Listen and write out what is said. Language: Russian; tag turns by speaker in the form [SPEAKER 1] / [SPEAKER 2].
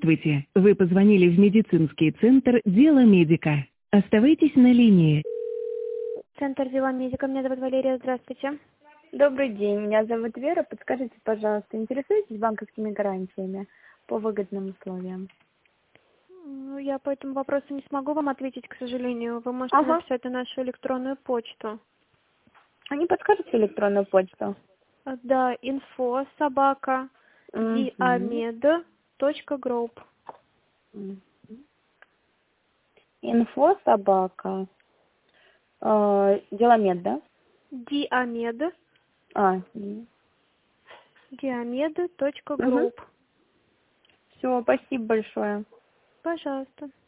[SPEAKER 1] Здравствуйте. Вы позвонили в медицинский центр «Дело медика». Оставайтесь на линии.
[SPEAKER 2] Центр «Дела медика». Меня зовут Валерия. Здравствуйте.
[SPEAKER 3] Добрый день, меня зовут Вера. Подскажите, пожалуйста, интересуетесь банковскими гарантиями по выгодным условиям?
[SPEAKER 2] Ну, я по этому вопросу не смогу вам ответить, к сожалению. Вы можете написать на нашу электронную почту.
[SPEAKER 3] А не подскажете электронную почту?
[SPEAKER 2] Да, info@diamed.group.
[SPEAKER 3] Инфо собака. Деламед, да?
[SPEAKER 2] Diamed. Diamed.group.
[SPEAKER 3] Все, спасибо большое.
[SPEAKER 2] Пожалуйста.